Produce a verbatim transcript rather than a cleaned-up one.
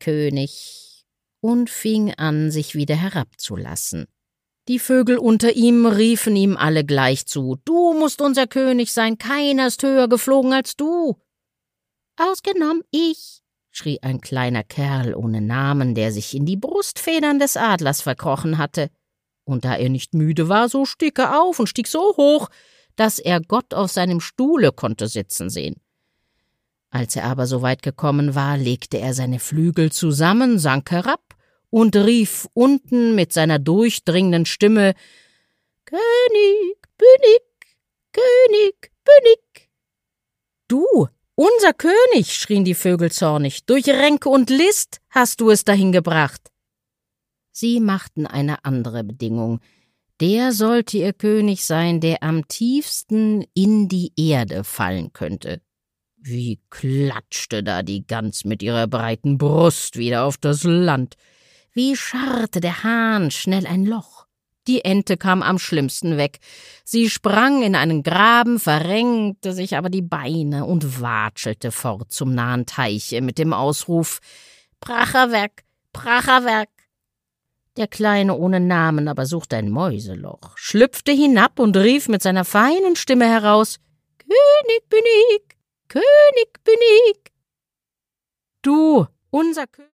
König, und fing an, sich wieder herabzulassen. Die Vögel unter ihm riefen ihm alle gleich zu: »Du musst unser König sein, keiner ist höher geflogen als du.« »Ausgenommen ich«, schrie ein kleiner Kerl ohne Namen, der sich in die Brustfedern des Adlers verkrochen hatte. Und da er nicht müde war, so stieg er auf und stieg so hoch, dass er Gott auf seinem Stuhle konnte sitzen sehen. Als er aber so weit gekommen war, legte er seine Flügel zusammen, sank herab und rief unten mit seiner durchdringenden Stimme: »König, bin ich, König, bin ich.« »Du, unser König«, schrien die Vögel zornig, »durch Ränke und List hast du es dahin gebracht.« Sie machten eine andere Bedingung: Der sollte ihr König sein, der am tiefsten in die Erde fallen könnte. Wie klatschte da die Gans mit ihrer breiten Brust wieder auf das Land! Wie scharrte der Hahn schnell ein Loch! Die Ente kam am schlimmsten weg. Sie sprang in einen Graben, verrenkte sich aber die Beine und watschelte fort zum nahen Teiche mit dem Ausruf: »Pracherwerk, Pracherwerk!« Der Kleine ohne Namen aber suchte ein Mäuseloch, schlüpfte hinab und rief mit seiner feinen Stimme heraus: »König bin ich, König bin ich.« »Du, unser König«,